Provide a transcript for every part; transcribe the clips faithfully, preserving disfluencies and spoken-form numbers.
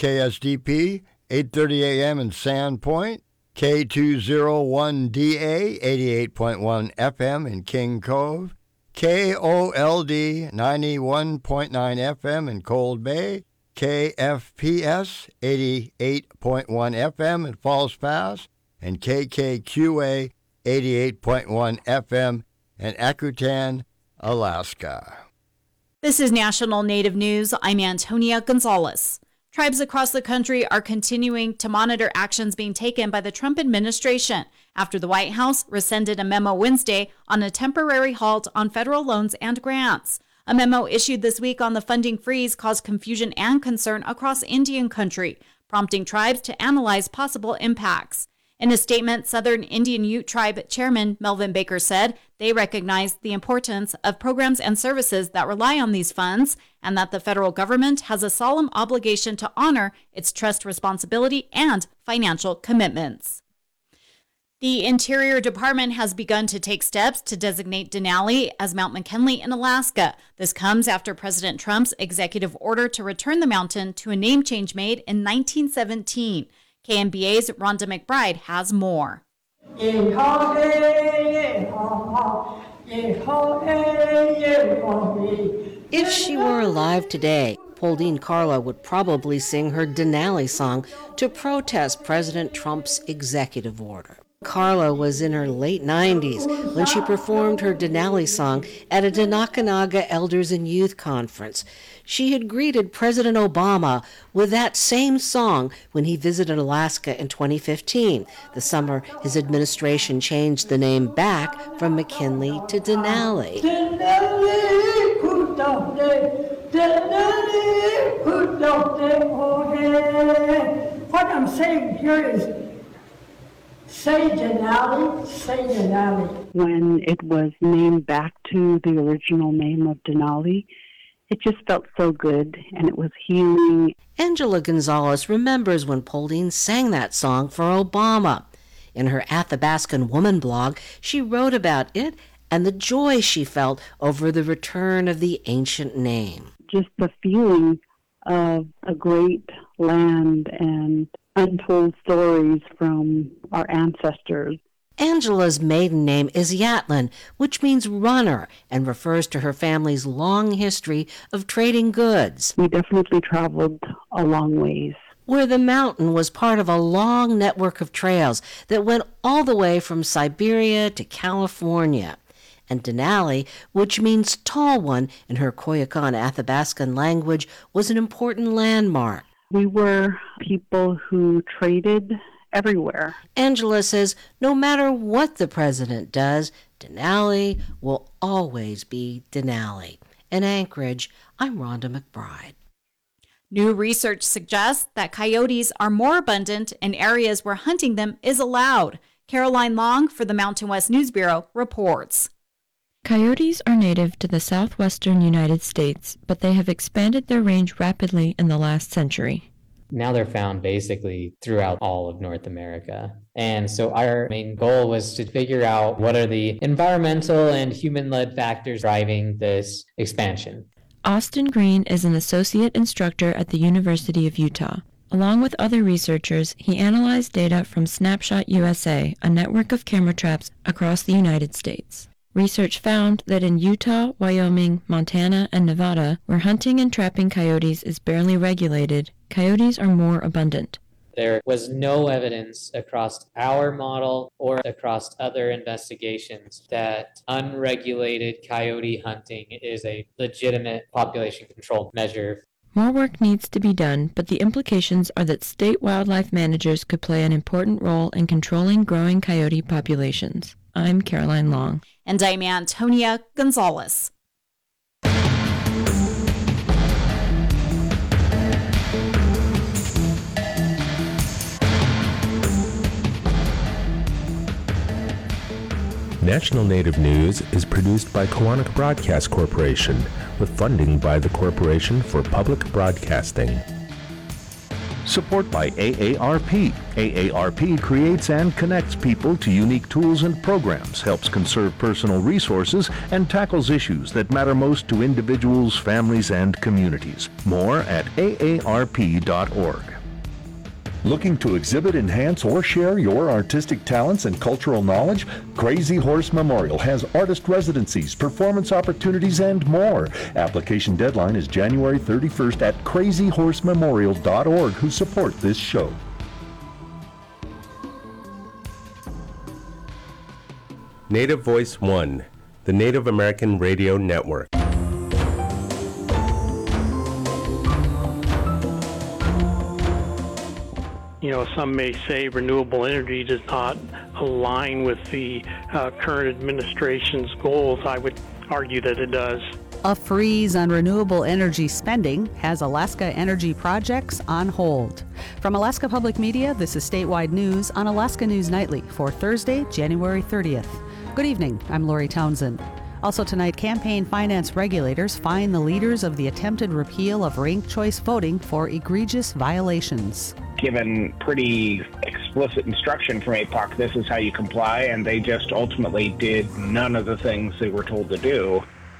K S D P, eight thirty a.m. in Sandpoint, K two oh one D A, eighty-eight point one F M in King Cove, K O L D, ninety-one point nine F M in Cold Bay, K F P S, eighty-eight point one F M in Falls Pass, and K K Q A, eighty-eight point one F M in Akutan, Alaska. This is National Native News. I'm Antonia Gonzalez. Tribes across the country are continuing to monitor actions being taken by the Trump administration after the White House rescinded a memo Wednesday on a temporary halt on federal loans and grants. A memo issued this week on the funding freeze caused confusion and concern across Indian country, prompting tribes to analyze possible impacts. In a statement, Southern Indian Ute Tribe Chairman Melvin Baker said they recognize the importance of programs and services that rely on these funds and that the federal government has a solemn obligation to honor its trust responsibility and financial commitments. The Interior Department has begun to take steps to designate Denali as Mount McKinley in Alaska. This comes after President Trump's executive order to return the mountain to a name change made in nineteen seventeen. K M B A's Rhonda McBride has more. If she were alive today, Pauline Carla would probably sing her Denali song to protest President Trump's executive order. Carla was in her late nineties when she performed her Denali song at a Denakanaga Elders and Youth Conference. She had greeted President Obama with that same song when he visited Alaska in twenty fifteen, the summer his administration changed the name back from McKinley to Denali. What I'm saying here is, say Denali, say Denali. When it was named back to the original name of Denali, it just felt so good, and it was healing. Angela Gonzalez remembers when Pauline sang that song for Obama. In her Athabascan Woman blog, she wrote about it and the joy she felt over the return of the ancient name. Just the feeling of a great land and untold stories from our ancestors. Angela's maiden name is Yatlin, which means runner, and refers to her family's long history of trading goods. We definitely traveled a long ways. Where the mountain was part of a long network of trails that went all the way from Siberia to California. And Denali, which means tall one in her Koyukon Athabascan language, was an important landmark. We were people who traded everywhere. Angela says no matter what the president does, Denali will always be Denali. In Anchorage, I'm Rhonda McBride. New research suggests that coyotes are more abundant in areas where hunting them is allowed. Caroline Long for the Mountain West News Bureau reports. Coyotes are native to the southwestern United States, but they have expanded their range rapidly in the last century. Now they're found basically throughout all of North America. And so our main goal was to figure out what are the environmental and human-led factors driving this expansion. Austin Green is an associate instructor at the University of Utah. Along with other researchers, he analyzed data from Snapshot U S A, a network of camera traps across the United States. Research found that in Utah, Wyoming, Montana, and Nevada, where hunting and trapping coyotes is barely regulated, coyotes are more abundant. There was no evidence across our model or across other investigations that unregulated coyote hunting is a legitimate population control measure. More work needs to be done, but the implications are that state wildlife managers could play an important role in controlling growing coyote populations. I'm Caroline Long. And I'm Antonia Gonzalez. National Native News is produced by Koahnic Broadcast Corporation with funding by the Corporation for Public Broadcasting. Support by A A R P. A A R P creates and connects people to unique tools and programs, helps conserve personal resources, and tackles issues that matter most to individuals, families, and communities. More at A A R P dot org. Looking to exhibit, enhance, or share your artistic talents and cultural knowledge? Crazy Horse Memorial has artist residencies, performance opportunities, and more. Application deadline is January thirty-first at crazy horse memorial dot org, who support this show. Native Voice One, the Native American Radio Network. You know, some may say renewable energy does not align with the uh, current administration's goals. I would argue that it does. A freeze on renewable energy spending has Alaska energy projects on hold. From Alaska Public Media, this is Statewide News on Alaska News Nightly for Thursday, January thirtieth. Good evening, I'm Lori Townsend. Also tonight, campaign finance regulators fine the leaders of the attempted repeal of ranked choice voting for egregious violations. Given pretty explicit instruction from A P O C, this is how you comply, and they just ultimately did none of the things they were told to do.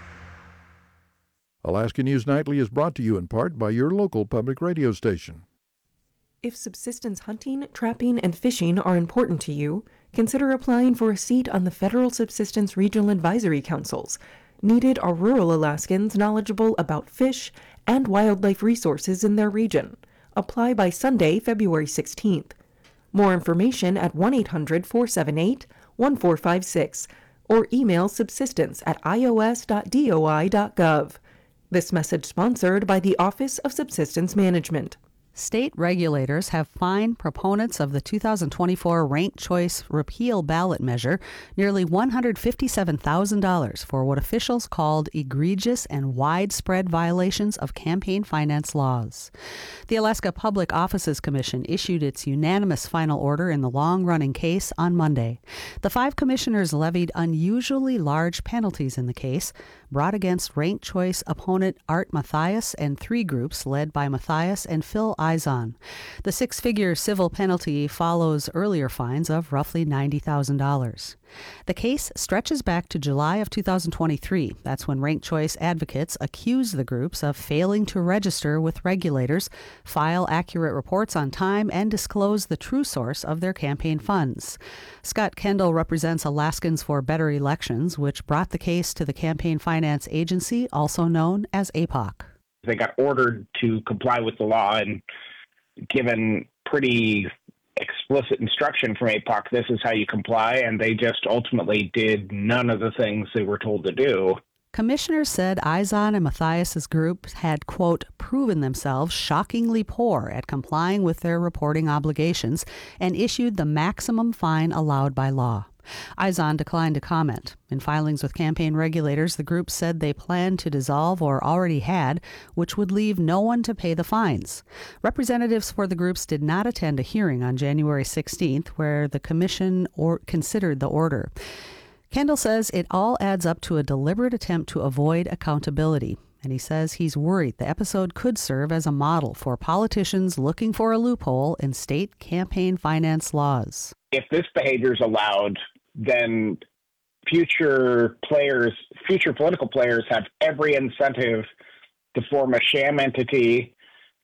Alaska News Nightly is brought to you in part by your local public radio station. If subsistence hunting, trapping, and fishing are important to you, consider applying for a seat on the Federal Subsistence Regional Advisory Councils. Needed are rural Alaskans knowledgeable about fish and wildlife resources in their region. Apply by Sunday, February sixteenth. More information at one eight hundred, four seven eight, one four five six or email subsistence at i o s dot d o i dot gov. This message sponsored by the Office of Subsistence Management. State regulators have fined proponents of the two thousand twenty-four ranked choice repeal ballot measure nearly one hundred fifty-seven thousand dollars for what officials called egregious and widespread violations of campaign finance laws. The Alaska Public Offices Commission issued its unanimous final order in the long-running case on Monday. The five commissioners levied unusually large penalties in the case, brought against ranked choice opponent Art Mathias and three groups led by Mathias and Phil Izon. The six-figure civil penalty follows earlier fines of roughly ninety thousand dollars. The case stretches back to July of two thousand twenty-three. That's when ranked choice advocates accused the groups of failing to register with regulators, file accurate reports on time, and disclose the true source of their campaign funds. Scott Kendall represents Alaskans for Better Elections, which brought the case to the Campaign Finance Agency, also known as A P O C. They got ordered to comply with the law and given pretty explicit instruction from A P O C, this is how you comply, and they just ultimately did none of the things they were told to do. Commissioners said Izon and Mathias's group had, quote, proven themselves shockingly poor at complying with their reporting obligations and issued the maximum fine allowed by law. Izon declined to comment. In filings with campaign regulators, the group said they planned to dissolve or already had, which would leave no one to pay the fines. Representatives for the groups did not attend a hearing on January sixteenth where the commission or considered the order. Kendall says it all adds up to a deliberate attempt to avoid accountability, and he says he's worried the episode could serve as a model for politicians looking for a loophole in state campaign finance laws. If this behavior is allowed, then future players, future political players have every incentive to form a sham entity,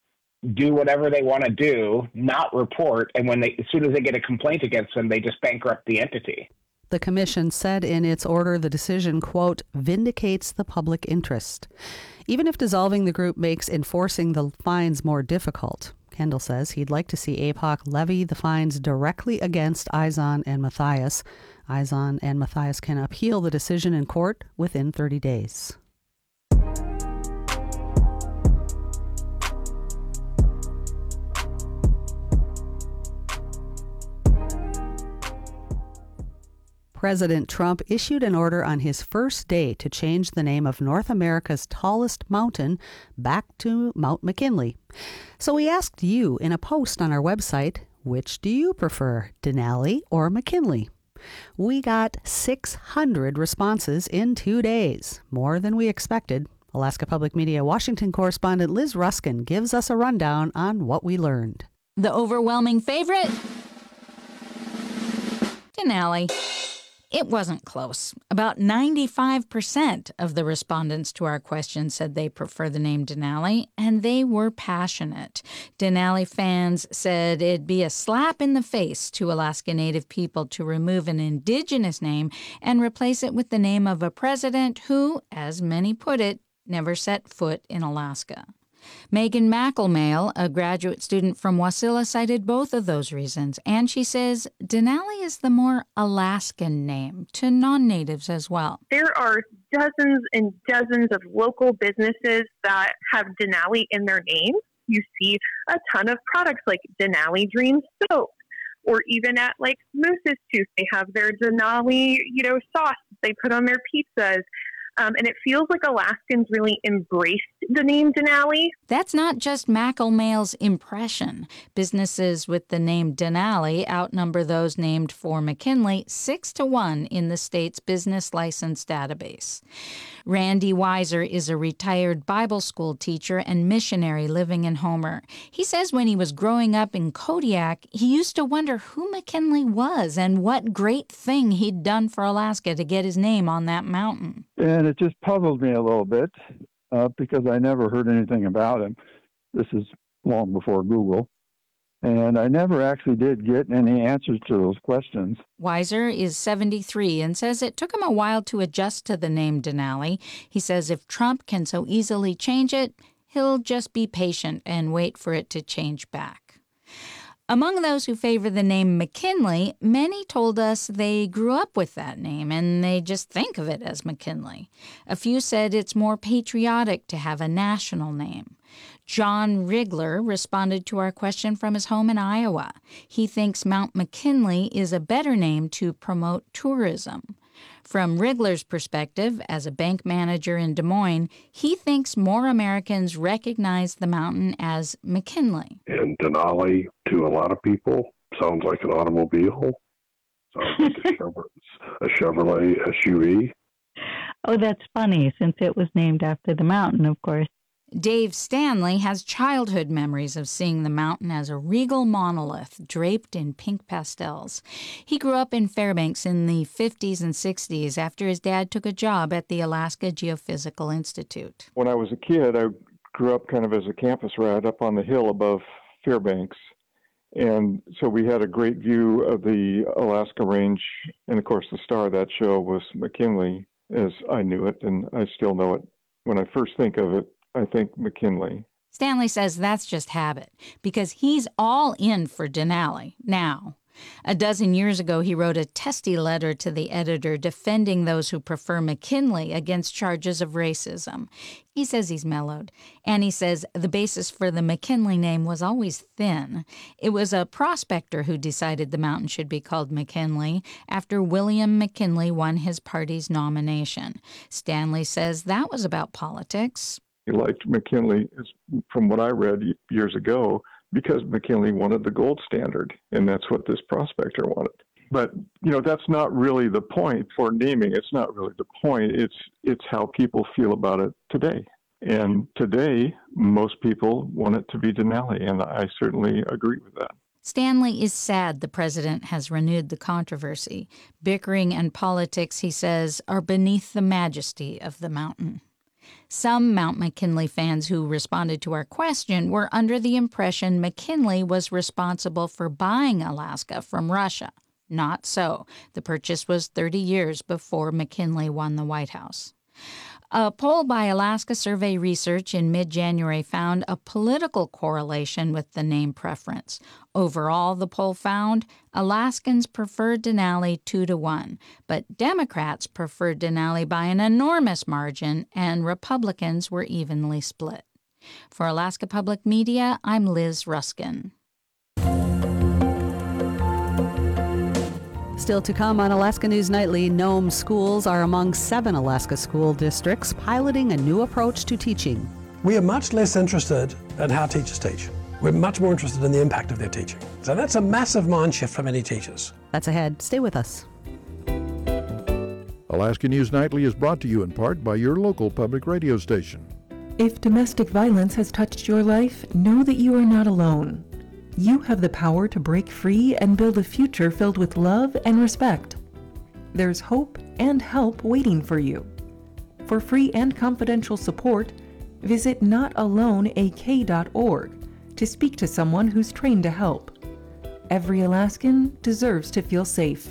do whatever they want to do, not report, and when they, as soon as they get a complaint against them, they just bankrupt the entity. The commission said in its order the decision, quote, vindicates the public interest. Even if dissolving the group makes enforcing the fines more difficult, Kendall says he'd like to see A P O C levy the fines directly against Izon and Mathias. Izon and Mathias can appeal the decision in court within thirty days. President Trump issued an order on his first day to change the name of North America's tallest mountain back to Mount McKinley. So we asked you in a post on our website, which do you prefer, Denali or McKinley? We got six hundred responses in two days, more than we expected. Alaska Public Media Washington correspondent Liz Ruskin gives us a rundown on what we learned. The overwhelming favorite? Denali. It wasn't close. About ninety-five percent of the respondents to our question said they prefer the name Denali, and they were passionate. Denali fans said it'd be a slap in the face to Alaska Native people to remove an indigenous name and replace it with the name of a president who, as many put it, never set foot in Alaska. Megan McElmail, a graduate student from Wasilla, cited both of those reasons, and she says Denali is the more Alaskan name to non-natives as well. There are dozens and dozens of local businesses that have Denali in their name. You see a ton of products like Denali Dream Soap, or even at like Moose's Tooth, they have their Denali, you know, sauce they put on their pizzas. Um, and it feels like Alaskans really embraced the name Denali. That's not just McElmail's impression. Businesses with the name Denali outnumber those named for McKinley six to one in the state's business license database. Randy Weiser is a retired Bible school teacher and missionary living in Homer. He says when he was growing up in Kodiak, he used to wonder who McKinley was and what great thing he'd done for Alaska to get his name on that mountain. And it just puzzled me a little bit uh, because I never heard anything about him. This is long before Google. And I never actually did get any answers to those questions. Weiser is seventy-three and says it took him a while to adjust to the name Denali. He says if Trump can so easily change it, he'll just be patient and wait for it to change back. Among those who favor the name McKinley, many told us they grew up with that name and they just think of it as McKinley. A few said it's more patriotic to have a national name. John Rigler responded to our question from his home in Iowa. He thinks Mount McKinley is a better name to promote tourism. From Rigler's perspective, as a bank manager in Des Moines, he thinks more Americans recognize the mountain as McKinley. And Denali, to a lot of people, sounds like an automobile. Sounds like a Chevrolet, a Chevrolet S U V. Oh, that's funny, since it was named after the mountain, of course. Dave Stanley has childhood memories of seeing the mountain as a regal monolith draped in pink pastels. He grew up in Fairbanks in the fifties and sixties after his dad took a job at the Alaska Geophysical Institute. When I was a kid, I grew up kind of as a campus rat up on the hill above Fairbanks. And so we had a great view of the Alaska Range. And of course, the star of that show was McKinley, as I knew it, and I still know it. When I first think of it, I think McKinley. Stanley says that's just habit, because he's all in for Denali now. A dozen years ago, he wrote a testy letter to the editor defending those who prefer McKinley against charges of racism. He says he's mellowed, and he says the basis for the McKinley name was always thin. It was a prospector who decided the mountain should be called McKinley after William McKinley won his party's nomination. Stanley says that was about politics. He liked McKinley, from what I read years ago, because McKinley wanted the gold standard, and that's what this prospector wanted. But, you know, that's not really the point for naming. It's not really the point. It's it's how people feel about it today. And today, most people want it to be Denali, and I certainly agree with that. Stanley is sad the president has renewed the controversy. Bickering and politics, he says, are beneath the majesty of the mountain. Some Mount McKinley fans who responded to our question were under the impression McKinley was responsible for buying Alaska from Russia. Not so. The purchase was thirty years before McKinley won the White House. A poll by Alaska Survey Research in mid-January found a political correlation with the name preference. Overall, the poll found Alaskans preferred Denali two to one, but Democrats preferred Denali by an enormous margin, and Republicans were evenly split. For Alaska Public Media, I'm Liz Ruskin. Still to come on Alaska News Nightly, Nome schools are among seven Alaska school districts piloting a new approach to teaching. We are much less interested in how teachers teach. We're much more interested in the impact of their teaching. So that's a massive mind shift for many teachers. That's ahead. Stay with us. Alaska News Nightly is brought to you in part by your local public radio station. If domestic violence has touched your life, know that you are not alone. You have the power to break free and build a future filled with love and respect. There's hope and help waiting for you. For free and confidential support, visit not alone a k dot org to speak to someone who's trained to help. Every Alaskan deserves to feel safe.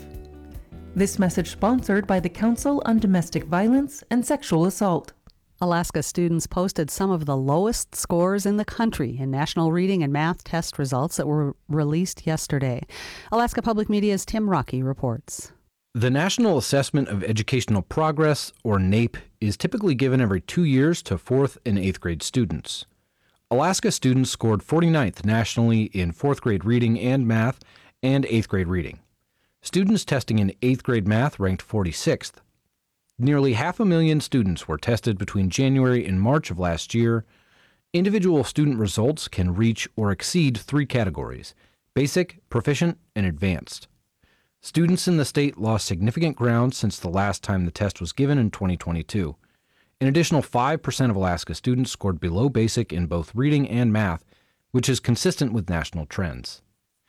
This message sponsored by the Council on Domestic Violence and Sexual Assault. Alaska students posted some of the lowest scores in the country in national reading and math test results that were released yesterday. Alaska Public Media's Tim Rocky reports. The National Assessment of Educational Progress, or NAEP, is typically given every two years to fourth and eighth grade students. Alaska students scored forty-ninth nationally in fourth grade reading and math and eighth grade reading. Students testing in eighth grade math ranked forty-sixth. Nearly half a million students were tested between January and March of last year. Individual student results can reach or exceed three categories: basic, proficient, and advanced. Students in the state lost significant ground since the last time the test was given in twenty twenty-two. An additional five percent of Alaska students scored below basic in both reading and math, which is consistent with national trends.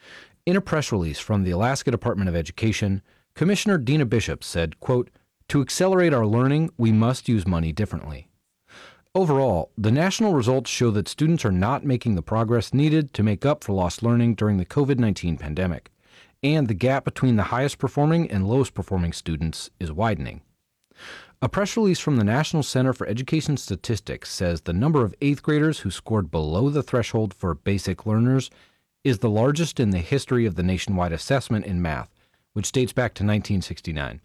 In a press release from the Alaska Department of Education, Commissioner Dina Bishop said, quote, "To accelerate our learning, we must use money differently." Overall, the national results show that students are not making the progress needed to make up for lost learning during the covid nineteen pandemic, and the gap between the highest performing and lowest performing students is widening. A press release from the National Center for Education Statistics says the number of eighth graders who scored below the threshold for basic learners is the largest in the history of the nationwide assessment in math, which dates back to nineteen sixty-nine.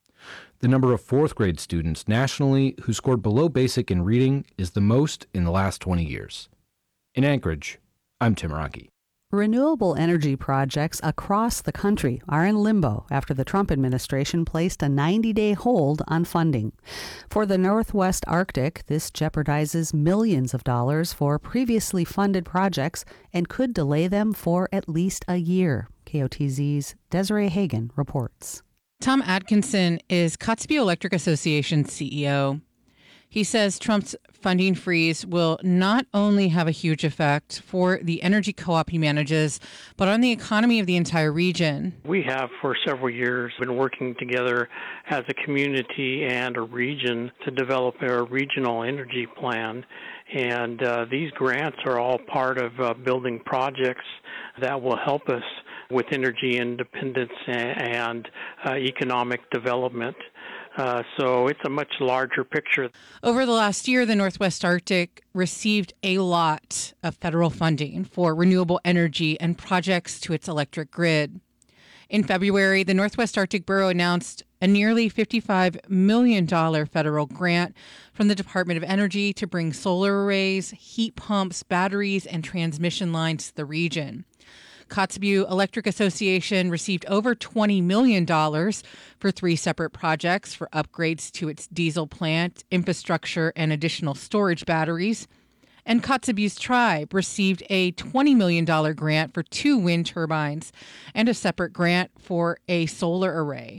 The number of fourth grade students nationally who scored below basic in reading is the most in the last twenty years. In Anchorage, I'm Tim Rocky. Renewable energy projects across the country are in limbo after the Trump administration placed a ninety-day hold on funding. For the Northwest Arctic, this jeopardizes millions of dollars for previously funded projects and could delay them for at least a year. K O T Z's Desiree Hagen reports. Tom Atkinson is Kotzebue Electric Association C E O. He says Trump's funding freeze will not only have a huge effect for the energy co-op he manages, but on the economy of the entire region. We have for several years been working together as a community and a region to develop a regional energy plan. And uh, these grants are all part of uh, building projects that will help us with energy independence and uh, economic development. Uh, so it's a much larger picture. Over the last year, the Northwest Arctic received a lot of federal funding for renewable energy and projects to its electric grid. In February, the Northwest Arctic Borough announced a nearly fifty-five million dollars federal grant from the Department of Energy to bring solar arrays, heat pumps, batteries, and transmission lines to the region. Kotzebue Electric Association received over twenty million dollars for three separate projects for upgrades to its diesel plant, infrastructure, and additional storage batteries. And Kotzebue's tribe received a twenty million dollars grant for two wind turbines and a separate grant for a solar array.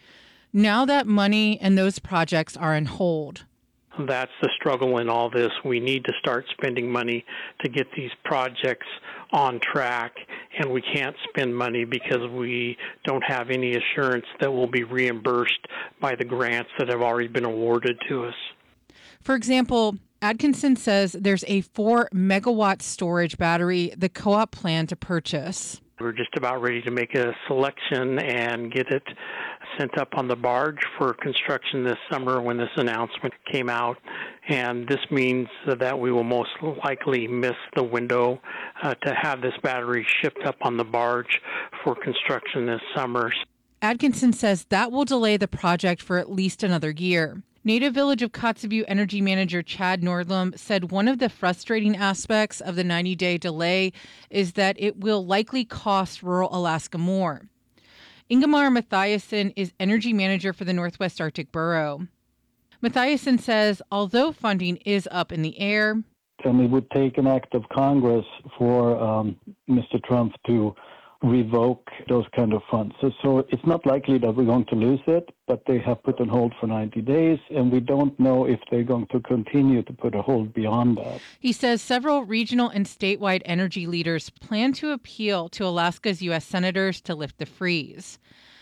Now that money and those projects are on hold, that's the struggle in all this. We need to start spending money to get these projects on track, and we can't spend money because we don't have any assurance that we'll be reimbursed by the grants that have already been awarded to us. For example, Atkinson says there's a four megawatt storage battery the co-op planned to purchase. We're just about ready to make a selection and get it sent up on the barge for construction this summer when this announcement came out. And this means that we will most likely miss the window uh, to have this battery shipped up on the barge for construction this summer. Atkinson says that will delay the project for at least another year. Native Village of Kotzebue Energy Manager Chad Nordlum said one of the frustrating aspects of the ninety-day delay is that it will likely cost rural Alaska more. Ingemar Mathiasen is Energy Manager for the Northwest Arctic Borough. Mathiasen says although funding is up in the air, and it would take an act of Congress for um, Mister Trump to revoke those kind of funds. So, so it's not likely that we're going to lose it, but they have put on hold for ninety days, and we don't know if they're going to continue to put a hold beyond that. He says several regional and statewide energy leaders plan to appeal to Alaska's U S senators to lift the freeze.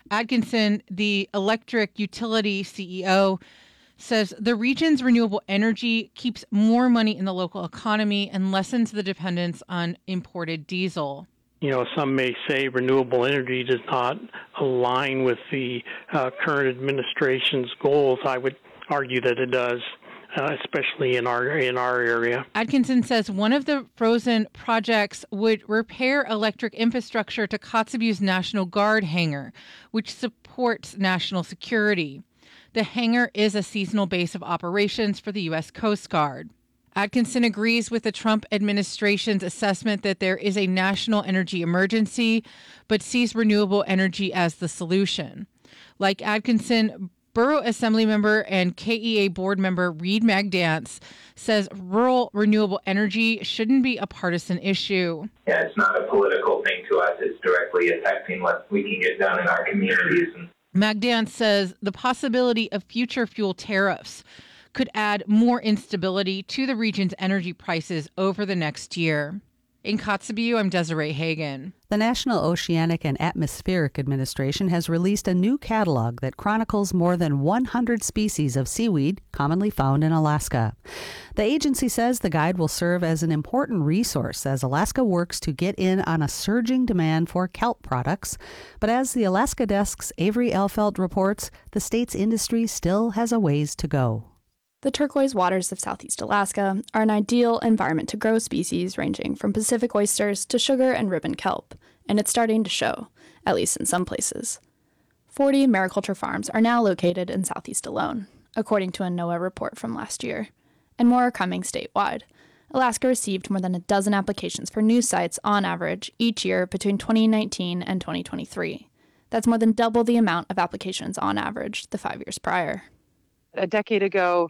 Atkinson, the electric utility C E O, says the region's renewable energy keeps more money in the local economy and lessens the dependence on imported diesel. You know, some may say renewable energy does not align with the uh, current administration's goals. I would argue that it does, uh, especially in our in our area. Atkinson says one of the frozen projects would repair electric infrastructure to Kotzebue's National Guard hangar, which supports national security. The hangar is a seasonal base of operations for the U S Coast Guard. Atkinson agrees with the Trump administration's assessment that there is a national energy emergency, but sees renewable energy as the solution. Like Atkinson, Borough Assembly member and K E A board member Reed Magdance says rural renewable energy shouldn't be a partisan issue. Yeah, it's not a political thing to us. It's directly affecting what we can get done in our communities. Magdance says the possibility of future fuel tariffs could add more instability to the region's energy prices over the next year. In Kotzebue, I'm Desiree Hagen. The National Oceanic and Atmospheric Administration has released a new catalog that chronicles more than one hundred species of seaweed commonly found in Alaska. The agency says the guide will serve as an important resource as Alaska works to get in on a surging demand for kelp products. But as the Alaska Desk's Avery Elfelt reports, the state's industry still has a ways to go. The turquoise waters of southeast Alaska are an ideal environment to grow species ranging from Pacific oysters to sugar and ribbon kelp, and it's starting to show, at least in some places. forty mariculture farms are now located in southeast alone, according to a NOAA report from last year, and more are coming statewide. Alaska received more than a dozen applications for new sites on average each year between twenty nineteen and twenty twenty-three. That's more than double the amount of applications on average the five years prior. A decade ago,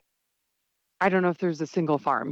I don't know if there's a single farm.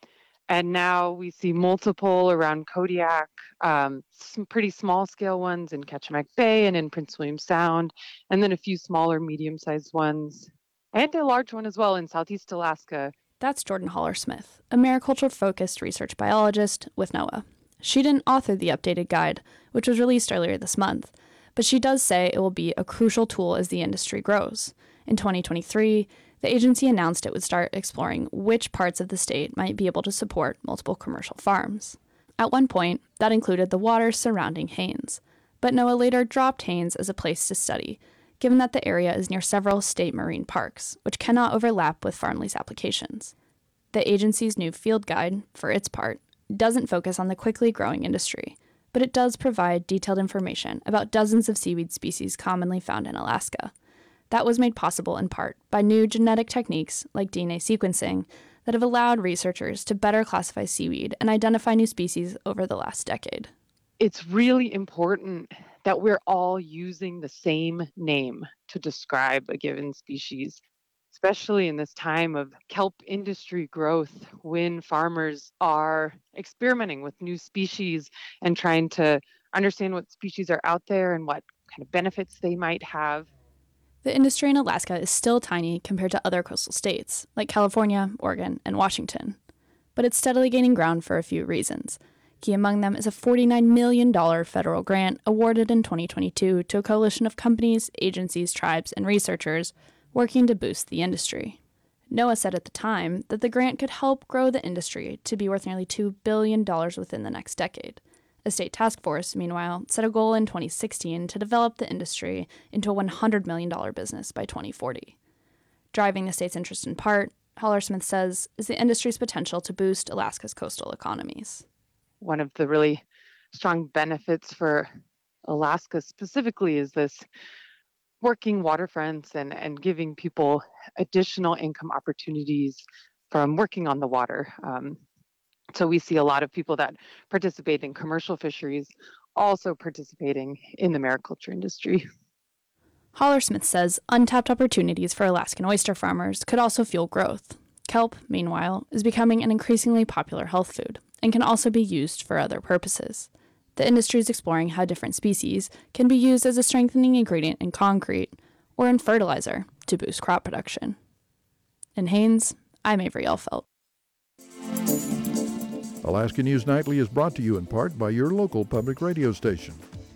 And now we see multiple around Kodiak, um, some pretty small scale ones in Ketchimak Bay and in Prince William Sound, and then a few smaller medium-sized ones, and a large one as well in Southeast Alaska. That's Jordan Haller-Smith, a mariculture-focused research biologist with NOAA. She didn't author the updated guide, which was released earlier this month, but she does say it will be a crucial tool as the industry grows. In twenty twenty-three, the agency announced it would start exploring which parts of the state might be able to support multiple commercial farms. At one point, that included the waters surrounding Haines, but NOAA later dropped Haines as a place to study, given that the area is near several state marine parks, which cannot overlap with farm lease applications. The agency's new field guide, for its part, doesn't focus on the quickly growing industry, but it does provide detailed information about dozens of seaweed species commonly found in Alaska. That was made possible in part by new genetic techniques like D N A sequencing that have allowed researchers to better classify seaweed and identify new species over the last decade. It's really important that we're all using the same name to describe a given species, especially in this time of kelp industry growth when farmers are experimenting with new species and trying to understand what species are out there and what kind of benefits they might have. The industry in Alaska is still tiny compared to other coastal states, like California, Oregon, and Washington. But it's steadily gaining ground for a few reasons. Key among them is a forty-nine million dollars federal grant awarded in twenty twenty-two to a coalition of companies, agencies, tribes, and researchers working to boost the industry. NOAA said at the time that the grant could help grow the industry to be worth nearly two billion dollars within the next decade. A state task force, meanwhile, set a goal in twenty sixteen to develop the industry into a one hundred million dollars business by twenty forty. Driving the state's interest in part, Haller-Smith says, is the industry's potential to boost Alaska's coastal economies. One of the really strong benefits for Alaska specifically is this working waterfronts and, and giving people additional income opportunities from working on the water. Um, So we see a lot of people that participate in commercial fisheries also participating in the mariculture industry. Haller-Smith says untapped opportunities for Alaskan oyster farmers could also fuel growth. Kelp, meanwhile, is becoming an increasingly popular health food and can also be used for other purposes. The industry is exploring how different species can be used as a strengthening ingredient in concrete or in fertilizer to boost crop production. In Haines, I'm Avery Elfelt. Alaska News Nightly is brought to you in part by your local public radio station.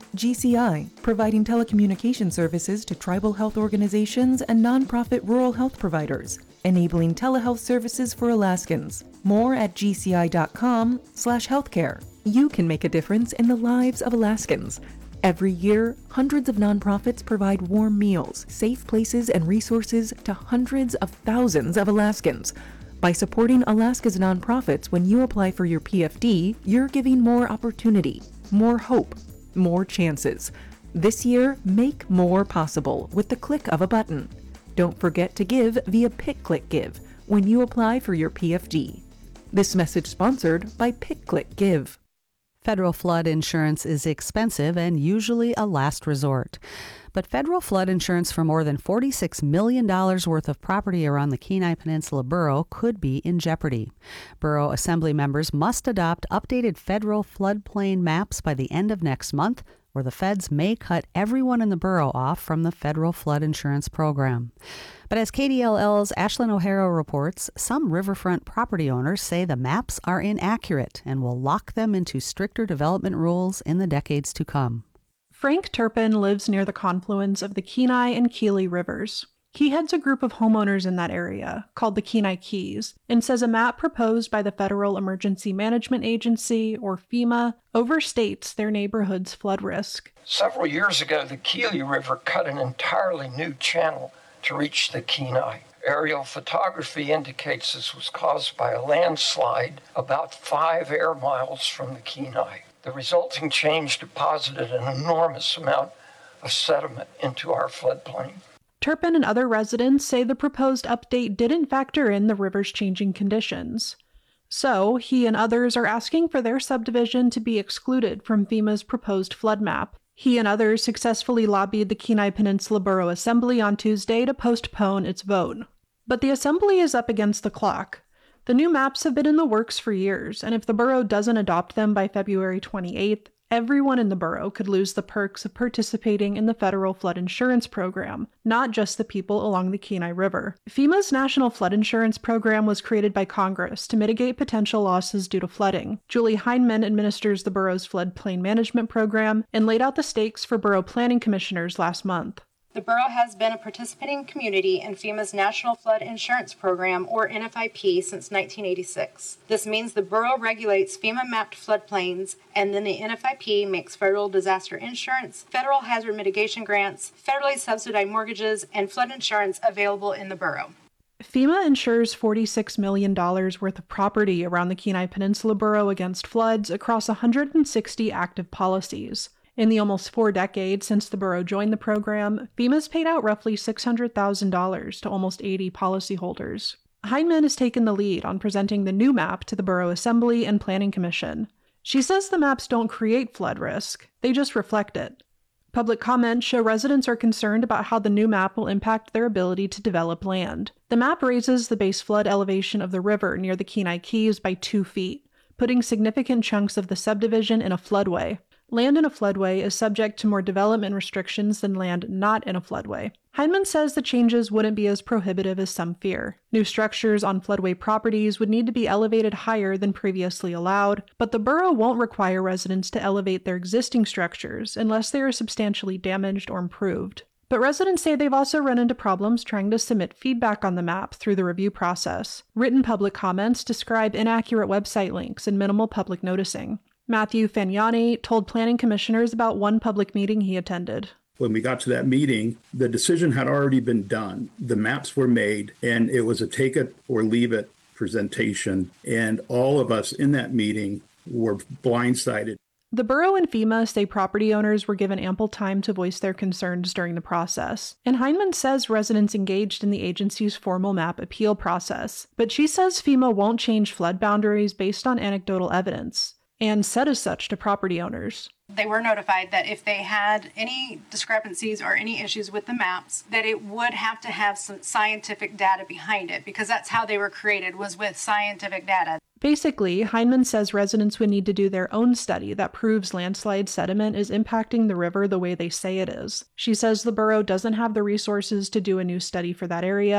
G C I, providing telecommunication services to tribal health organizations and nonprofit rural health providers, enabling telehealth services for Alaskans. More at gci.com slash healthcare. You can make a difference in the lives of Alaskans. Every year, hundreds of nonprofits provide warm meals, safe places, and resources to hundreds of thousands of Alaskans. By supporting Alaska's nonprofits when you apply for your P F D, you're giving more opportunity, more hope, more chances. This year, make more possible with the click of a button. Don't forget to give via PickClickGive when you apply for your P F D. This message sponsored by PickClickGive. Federal flood insurance is expensive and usually a last resort. But federal flood insurance for more than forty-six million dollars worth of property around the Kenai Peninsula Borough could be in jeopardy. Borough Assembly members must adopt updated federal floodplain maps by the end of next month, or the feds may cut everyone in the borough off from the federal flood insurance program. But as K D L L's Ashlyn O'Hara reports, some riverfront property owners say the maps are inaccurate and will lock them into stricter development rules in the decades to come. Frank Turpin lives near the confluence of the Kenai and Keeley rivers. He heads a group of homeowners in that area, called the Kenai Keys, and says a map proposed by the Federal Emergency Management Agency, or FEMA, overstates their neighborhood's flood risk. Several years ago, the Keeley River cut an entirely new channel to reach the Kenai. Aerial photography indicates this was caused by a landslide about five air miles from the Kenai. The resulting change deposited an enormous amount of sediment into our floodplain. Turpin and other residents say the proposed update didn't factor in the river's changing conditions. So, he and others are asking for their subdivision to be excluded from FEMA's proposed flood map. He and others successfully lobbied the Kenai Peninsula Borough Assembly on Tuesday to postpone its vote. But the Assembly is up against the clock. The new maps have been in the works for years, and if the borough doesn't adopt them by February twenty-eighth, everyone in the borough could lose the perks of participating in the federal flood insurance program, not just the people along the Kenai River. FEMA's National Flood Insurance Program was created by Congress to mitigate potential losses due to flooding. Julie Heineman administers the borough's floodplain management program and laid out the stakes for borough planning commissioners last month. The borough has been a participating community in FEMA's National Flood Insurance Program, or N F I P, since nineteen eighty-six. This means the borough regulates FEMA-mapped floodplains, and then the N F I P makes federal disaster insurance, federal hazard mitigation grants, federally subsidized mortgages, and flood insurance available in the borough. FEMA insures forty-six million dollars worth of property around the Kenai Peninsula Borough against floods across one hundred sixty active policies. In the almost four decades since the borough joined the program, FEMA's paid out roughly six hundred thousand dollars to almost eighty policyholders. Heineman has taken the lead on presenting the new map to the Borough Assembly and Planning Commission. She says the maps don't create flood risk, they just reflect it. Public comments show residents are concerned about how the new map will impact their ability to develop land. The map raises the base flood elevation of the river near the Kenai Keys by two feet, putting significant chunks of the subdivision in a floodway. Land in a floodway is subject to more development restrictions than land not in a floodway. Heineman says the changes wouldn't be as prohibitive as some fear. New structures on floodway properties would need to be elevated higher than previously allowed, but the borough won't require residents to elevate their existing structures unless they are substantially damaged or improved. But residents say they've also run into problems trying to submit feedback on the map through the review process. Written public comments describe inaccurate website links and minimal public noticing. Matthew Fagnani told planning commissioners about one public meeting he attended. When we got to that meeting, the decision had already been done. The maps were made, and it was a take it or leave it presentation. And all of us in that meeting were blindsided. The borough and FEMA say property owners were given ample time to voice their concerns during the process. And Heineman says residents engaged in the agency's formal map appeal process. But she says FEMA won't change flood boundaries based on anecdotal evidence, and said as such to property owners. They were notified that if they had any discrepancies or any issues with the maps, that it would have to have some scientific data behind it, because that's how they were created, was with scientific data. Basically, Heineman says residents would need to do their own study that proves landslide sediment is impacting the river the way they say it is. She says the borough doesn't have the resources to do a new study for that area,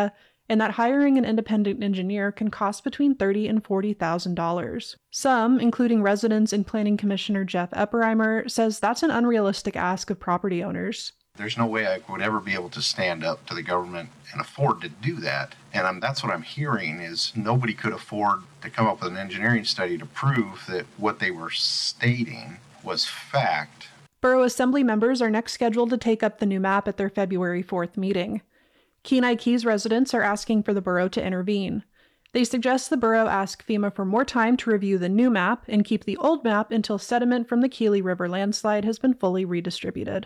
and that hiring an independent engineer can cost between thirty thousand dollars and forty thousand dollars. Some, including residents and Planning Commissioner Jeff Eppheimer, says that's an unrealistic ask of property owners. There's no way I would ever be able to stand up to the government and afford to do that. And I'm, that's what I'm hearing is nobody could afford to come up with an engineering study to prove that what they were stating was fact. Borough Assembly members are next scheduled to take up the new map at their February fourth meeting. Kenai Keys residents are asking for the borough to intervene. They suggest the borough ask FEMA for more time to review the new map and keep the old map until sediment from the Keeley River landslide has been fully redistributed.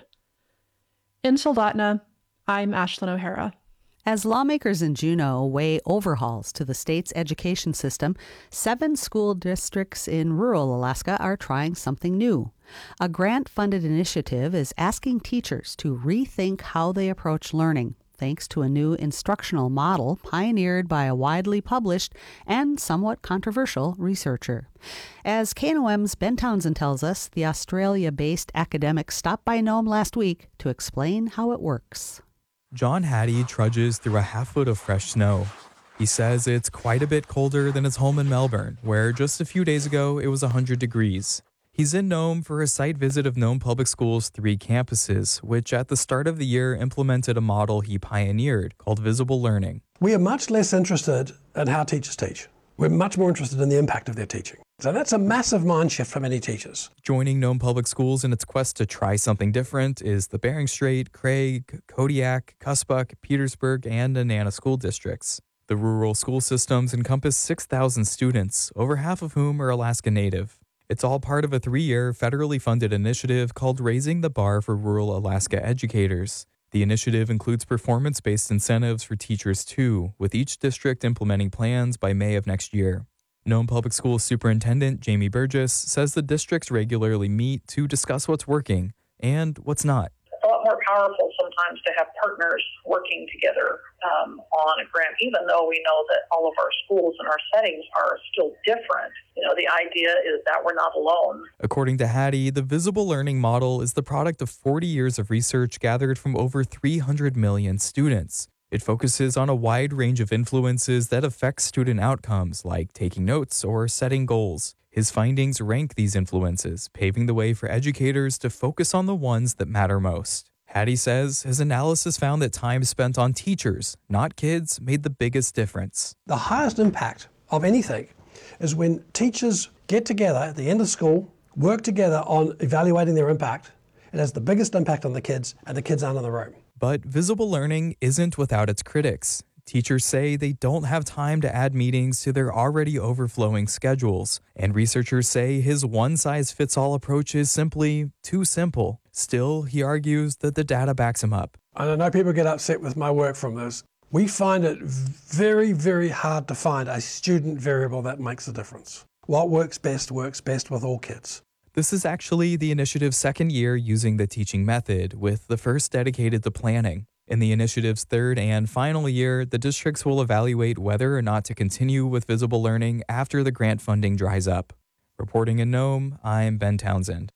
In Soldotna, I'm Ashlyn O'Hara. As lawmakers in Juneau weigh overhauls to the state's education system, seven school districts in rural Alaska are trying something new. A grant-funded initiative is asking teachers to rethink how they approach learning, thanks to a new instructional model pioneered by a widely published and somewhat controversial researcher. As K N O M's Ben Townsend tells us, the Australia-based academic stopped by Nome last week to explain how it works. John Hattie trudges through a half foot of fresh snow. He says it's quite a bit colder than his home in Melbourne, where just a few days ago it was one hundred degrees. He's in Nome for a site visit of Nome Public Schools' three campuses, which at the start of the year implemented a model he pioneered called visible learning. We are much less interested in how teachers teach. We're much more interested in the impact of their teaching. So that's a massive mind shift for many teachers. Joining Nome Public Schools in its quest to try something different is the Bering Strait, Craig, Kodiak, Cuspuk, Petersburg, and Anana school districts. The rural school systems encompass six thousand students, over half of whom are Alaska Native. It's all part of a three-year federally funded initiative called Raising the Bar for Rural Alaska Educators. The initiative includes performance-based incentives for teachers too, with each district implementing plans by May of next year. Nome Public Schools Superintendent Jamie Burgess says the districts regularly meet to discuss what's working and what's not. It's a lot more powerful sometimes to have partners working together um, on a grant, even though we know that all of our schools and our settings are still different. You know, the idea is that we're not alone. According to Hattie, the visible learning model is the product of forty years of research gathered from over three hundred million students. It focuses on a wide range of influences that affect student outcomes, like taking notes or setting goals. His findings rank these influences, paving the way for educators to focus on the ones that matter most. Hattie says his analysis found that time spent on teachers, not kids, made the biggest difference. The highest impact of anything is when teachers get together at the end of school, work together on evaluating their impact. It has the biggest impact on the kids, and the kids aren't in the room. But visible learning isn't without its critics. Teachers say they don't have time to add meetings to their already overflowing schedules, and researchers say his one-size-fits-all approach is simply too simple. Still, he argues that the data backs him up. And I know people get upset with my work from this. We find it very, very hard to find a student variable that makes a difference. What works best works best with all kids. This is actually the initiative's second year using the teaching method, with the first dedicated to planning. In the initiative's third and final year, the districts will evaluate whether or not to continue with visible learning after the grant funding dries up. Reporting in Nome, I'm Ben Townsend.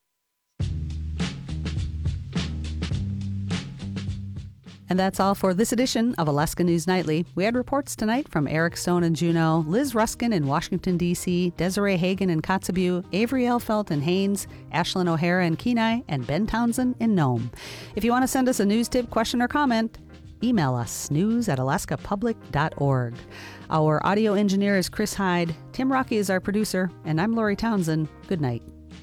And that's all for this edition of Alaska News Nightly. We had reports tonight from Eric Stone in Juneau, Liz Ruskin in Washington, D C, Desiree Hagen in Kotzebue, Avery Elfelt in Haines, Ashlyn O'Hara in Kenai, and Ben Townsend in Nome. If you want to send us a news tip, question, or comment, email us, news at alaska public dot org. Our audio engineer is Chris Hyde, Tim Rocky is our producer, and I'm Lori Townsend. Good night.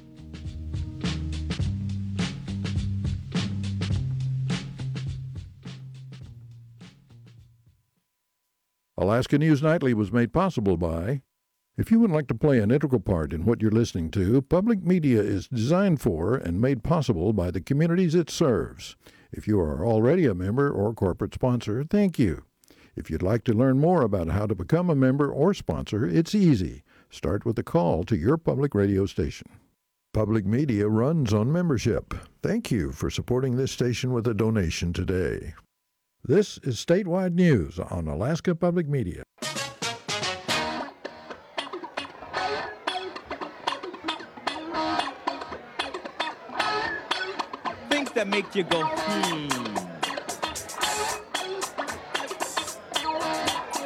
Alaska News Nightly was made possible by... If you would like to play an integral part in what you're listening to, public media is designed for and made possible by the communities it serves. If you are already a member or corporate sponsor, thank you. If you'd like to learn more about how to become a member or sponsor, it's easy. Start with a call to your public radio station. Public media runs on membership. Thank you for supporting this station with a donation today. This is Statewide News on Alaska Public Media. Things that make you go, hmm.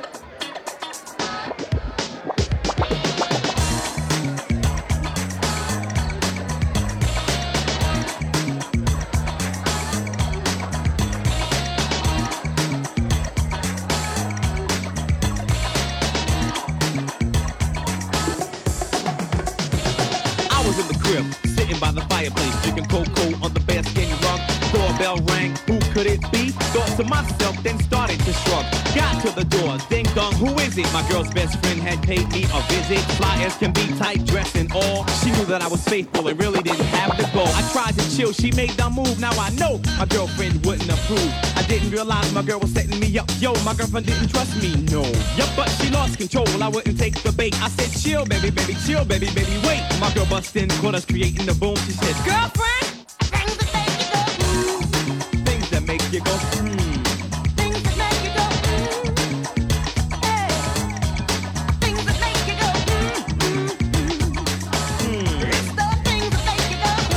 fireplace, drinking cocoa on the bearskin rug. Doorbell rang, who could it be? Thought to myself, then started to shrug. Got to the door, ding dong, who is it? My girl's best friend had paid me a visit. Fly as can be, tight dress and all. She knew that I was faithful and really didn't have to go. I tried to chill, she made the move. Now I know my girlfriend wouldn't approve. I didn't realize my girl was setting me up. Yo, my girlfriend didn't trust me, no. Yup, but she lost control. I wouldn't take the bait. I said, chill, baby, baby, chill, baby, baby, wait. My girl bust in, caught us creating the boom. She said, girlfriend, things that make you go, mm. Things that make you go, hmm. Things that make you go, mm. Hey. Things that make you go, mm, mm, mm. Mm. It's the things that make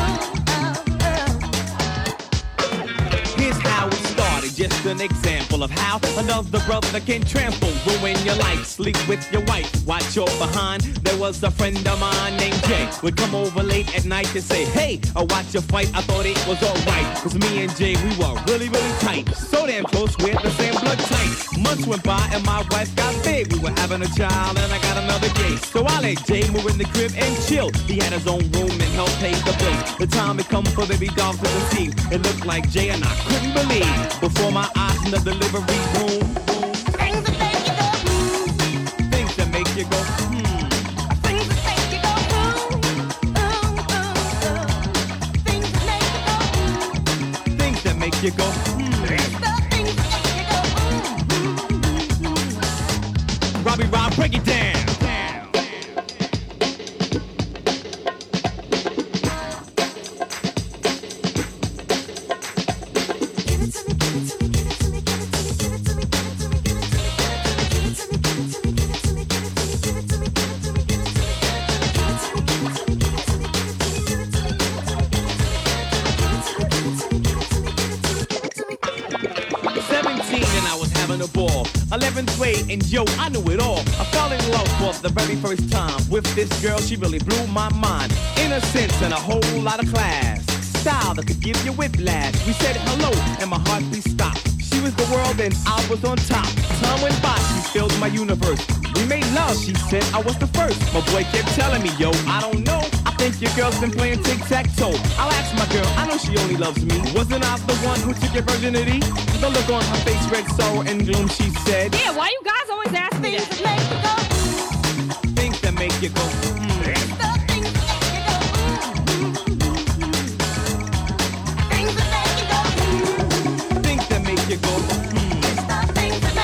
you go, oh, oh. Here's how it started, just an example of how another brother can trample, ruin your life, sleep with your wife, watch your behind. There was a friend of mine named Jay, would come over late at night to say, hey, I watch your fight, I thought it was alright, cause me and Jay, we were really, really tight, so damn close, we're the same blood type. Months went by and my wife got big, we were having a child and I got another gay, so I let Jay move in the crib and chill. He had his own room and helped pay the bills. The time had come for baby doll to conceive. It looked like Jay and I couldn't believe, before my eyes in the delivery room, things that make you go, hmm. Things that make you go, hmm. Things that make you go, ooh, ooh, ooh. Things that make you go, hmm. Things that make you go, hmm. It's the things that make you go, ooh, ooh, ooh. Robbie Rob, break it down. eleventh grade, and yo, I knew it all. I fell in love for the very first time with this girl. She really blew my mind. Innocence and a whole lot of class. Style that could give you whiplash. We said hello, and my heartbeat stopped. She was the world, and I was on top. Time went by, she filled my universe. We made love, she said I was the first. My boy kept telling me, yo, I don't know. I think your girl's been playing tic-tac-toe. I'll ask my girl, I know she only loves me. Wasn't I the one who took your virginity? The look on her face, red sorrow and gloom, she said, yeah, why you guys always ask me things that? That make you go, things that make you go, mm. Things that make you go, things that make you go, mm. It's the things that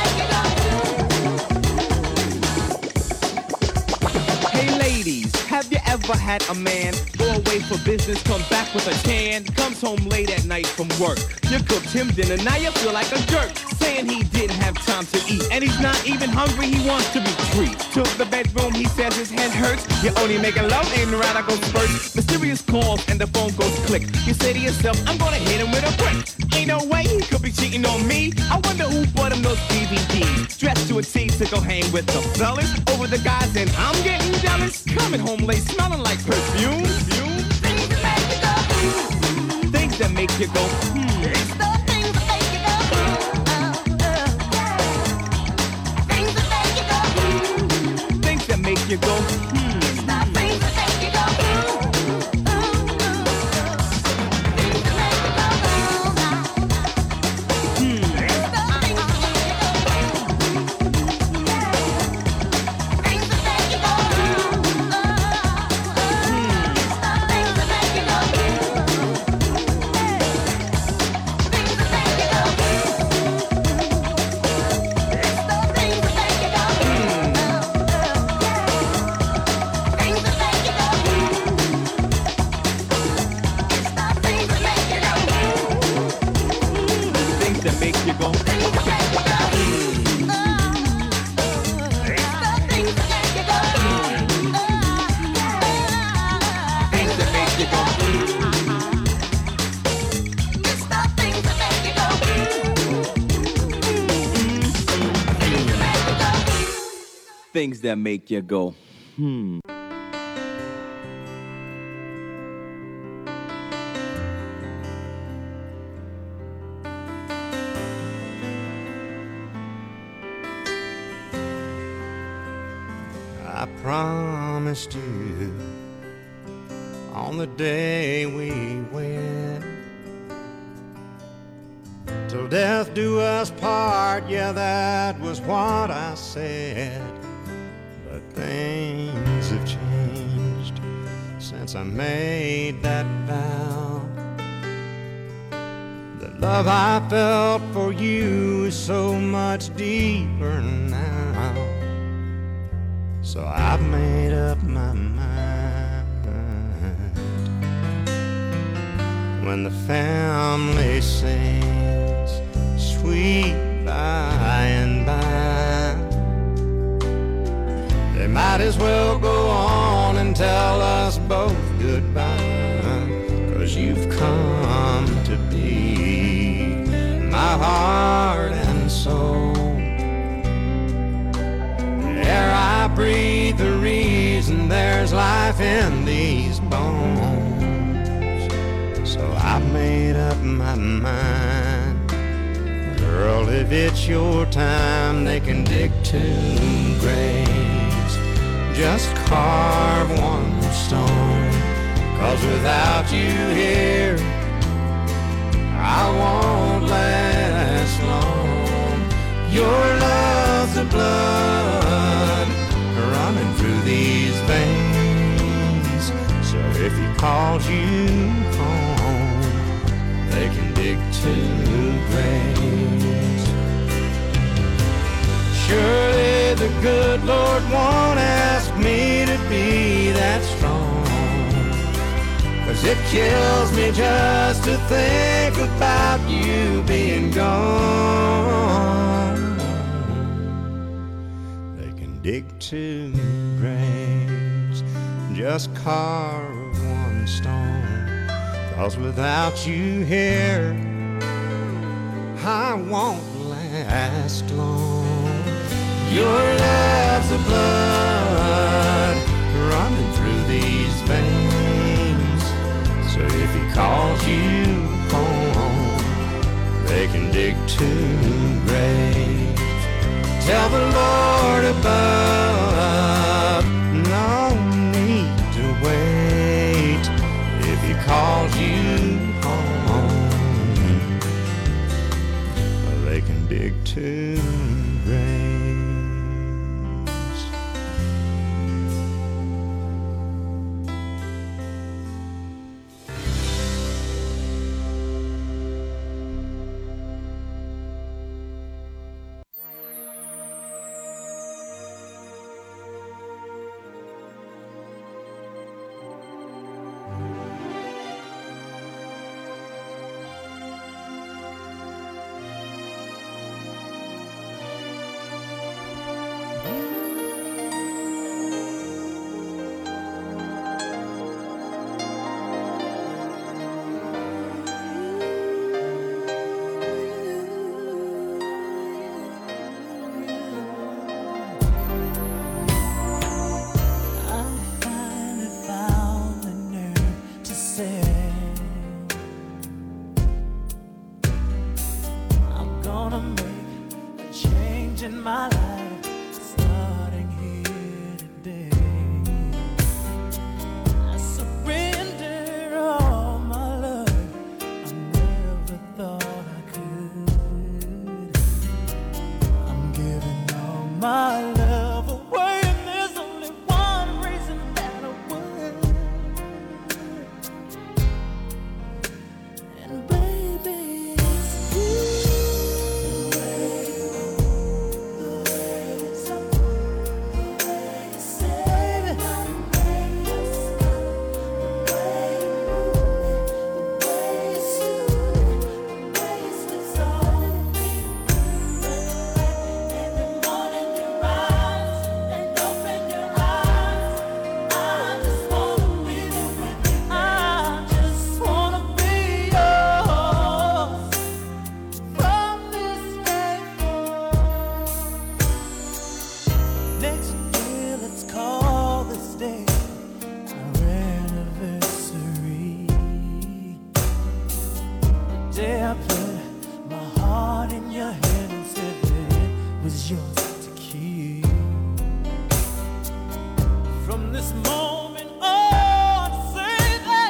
make you go. Hey ladies, have you ever had a man go away for business, come back with a tan, comes home late at night from work? You cooked him dinner, now you feel like a jerk, saying he didn't have time to eat, and he's not even hungry, he wants to be treated. To the bedroom, he says his head hurts. You're only making love, ain't right, I go first. Mysterious calls and the phone goes click. You say to yourself, I'm gonna hit him with a brick. Ain't no way he could be cheating on me. I wonder who bought him those D V Ds. Dressed to a T to go hang with the fellas over the guys, and I'm getting jealous. Coming home late, smelling like perfume. perfume. Things that make you go, things that make you go, hmm. It's the things that make you go, uh, uh, things that make you go, things that make you go, hmm. It's the things that make you go, ooh, ooh, ooh. Things that make you go, hmm. It's the things that make you go, yeah. Things that make you go, ooh, ooh, ooh. It's the things that make you go, things that make you go, hmm. I promised you on the day we wed. Till death do us part, yeah, that was what I said. But things have changed since I made that vow. The love I felt for you is so much deeper now. So I've made up my mind. When the family sings sweet by and by, they might as well go on and tell us both goodbye, 'cause you've come to be my heart and soul. The air I breathe, the reason there's life in these bones. So I've made up my mind. Girl, if it's your time, they can dig two graves. Just carve one stone, 'cause without you here, I won't last long. Your love's the blood running through these veins. So if he calls you home, they can dig two graves. Surely the good Lord won't ask me to be that strong, 'cause it kills me just to think about you being gone. They can dig two graves, just carve one stone, 'cause without you here, I won't last long. Your love's the blood running through these veins. So if he calls you home, they can dig two graves. Tell the Lord above, no need to wait. If he calls you home, they can dig two graves. From this moment on, say that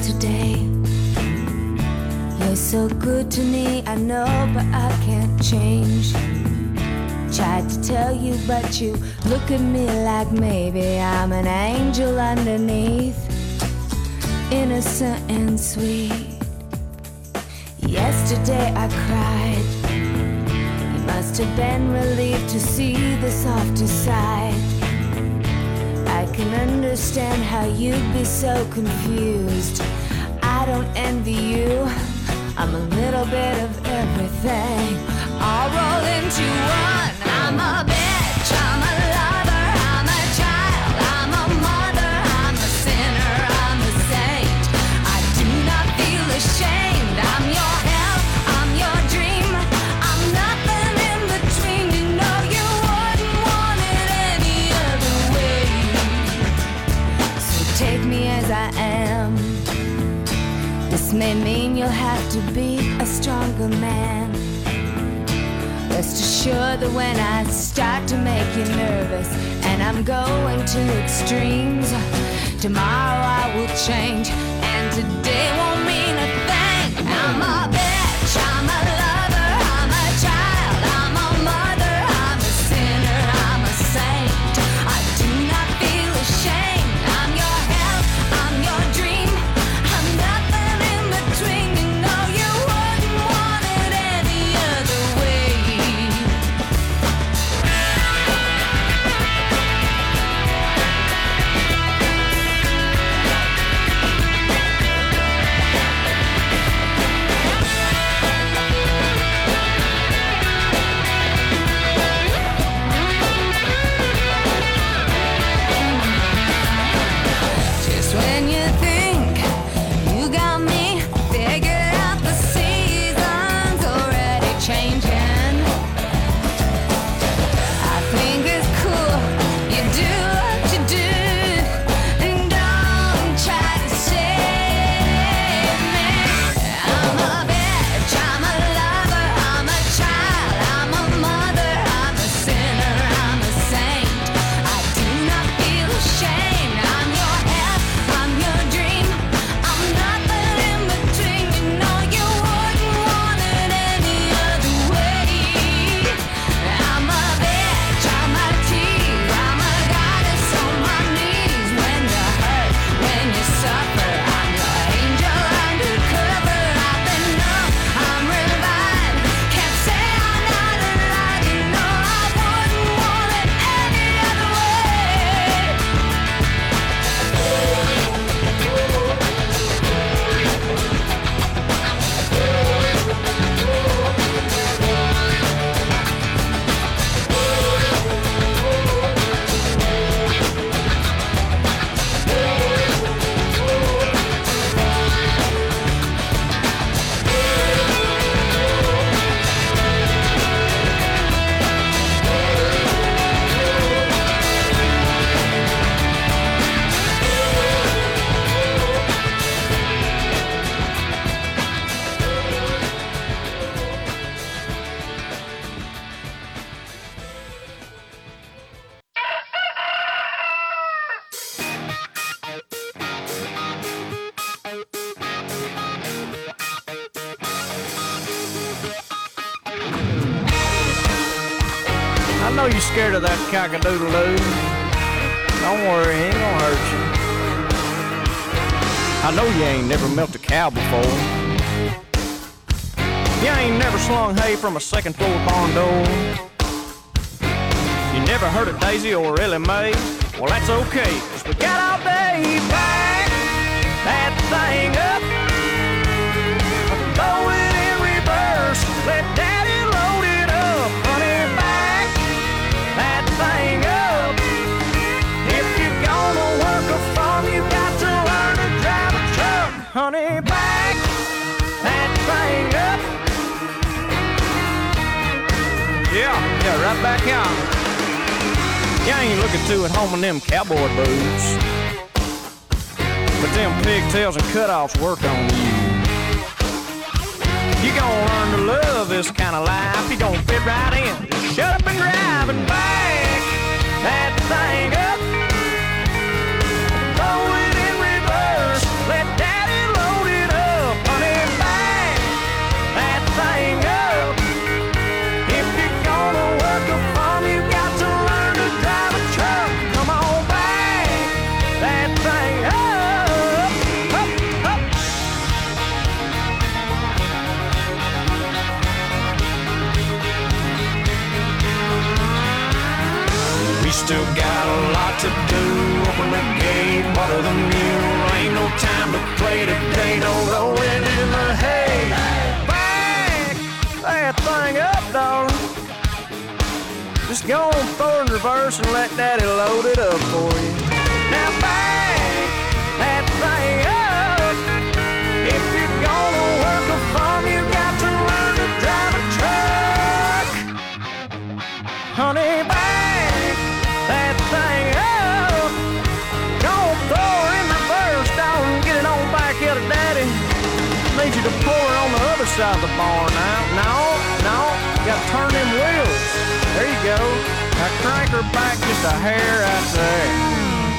yesterday. You're so good to me, I know, but I can't change. Tried to tell you, but you look at me like maybe I'm an angel underneath, innocent and sweet. Yesterday I cried. You must have been relieved to see the softer side. I can understand how you'd be so confused. I don't envy you. I'm a little bit of everything, all rolled into one. I'm a bitch, I'm a lover, I'm a child, I'm a mother, I'm a sinner, I'm a saint. I do not feel ashamed. I'm your hell, I'm your dream. I'm nothing in between. You know you wouldn't want it any other way. So take me as I am. This may mean you'll have to be a stronger man. Rest assured that when I start to make you nervous and I'm going to extremes, tomorrow I will change and today won't mean a thing. I'm a bitch, I'm a lover, I'm a child, I'm a mother, I'm a sinner, I'm a saint. I do not feel ashamed. I'm your hell, I'm your dream. I'm nothing in between. You know you wouldn't want it any other way. Just when you think you got me figured out, the season's already changing. I think it's cool you do what you do, and don't try to save me. I'm a bitch, I'm a lover, I'm a child, I'm a mother, I'm a sinner, I'm a saint. I do not feel ashamed. I'm your hell, I'm your dream. I'm nothing in between. You know you wouldn't want it any other way. I'm a bitch, I'm a tease, I'm a goddess on my knees. When you hurt, when you suffer, I'm your angel undercover. I've been numb, I'm revived. Can't say I'm not alive. You know I wouldn't want it any other way. I know you're scared of that cock-a-doodle-doo. Don't worry, he ain't gonna hurt you. I know you ain't never milked a cow before. You ain't never slung hay from a second floor barn door. You never heard of Daisy or Ellie Mae? Well, that's okay, 'cause we got all day. Back that thing up, throw it in reverse, let daddy load it up. Honey, back that thing up. If you're gonna work a farm, you got to learn to drive a truck. Honey, back that thing up. Yeah, yeah, right back out. You ain't looking too at home in them cowboy boots, but them pigtails and cutoffs work on you. You gonna learn to love this kind of life. You gonna fit right in. Just shut up and drive and back that thing up. Throw it in reverse. Let daddy load still got a lot to do. Open the gate, water the mule. Ain't no time to play today, no rolling in the hay. Back that thing up, darling. Just go on, throw in reverse and let daddy load it up for you. Now back that thing up. If you're gonna work a farm, you got to learn to drive a truck. Honey, back that thing up. Go throw her in reverse, darling, get it on back here to daddy. Need you to pull her on the other side of the barn now. No, no, you gotta turn them wheels. There you go. Now crank her back just a hair right there.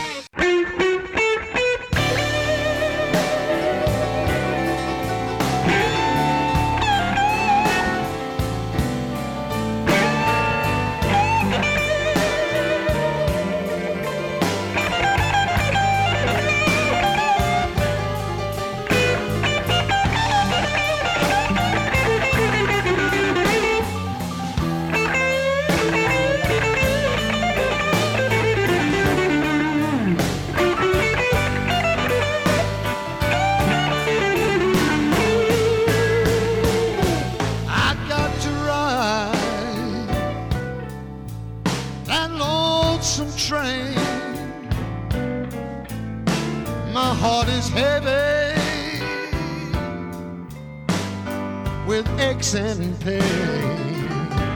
And pain.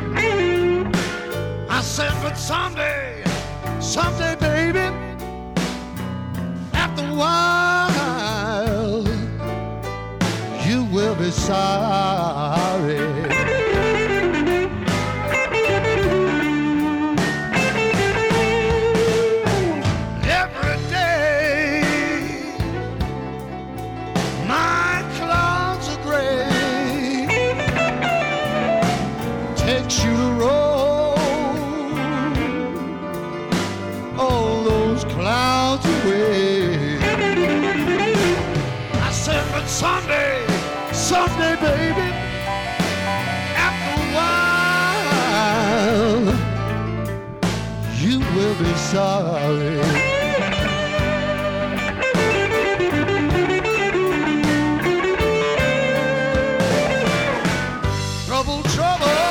I said, but someday, someday, baby, after a while, you will be sorry. Every day, my clouds are gray. Takes you to roll all those clouds away. I said, but someday, someday, baby, after a while, you will be sorry. Trouble, trouble.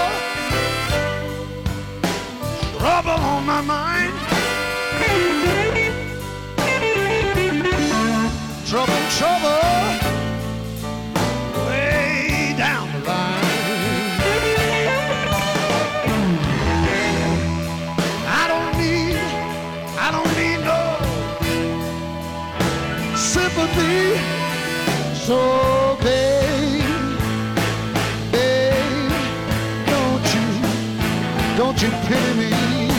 Trouble on my mind. Trouble, trouble, way down the line. I don't need, I don't need no sympathy. So, babe, babe, don't you, don't you pity me.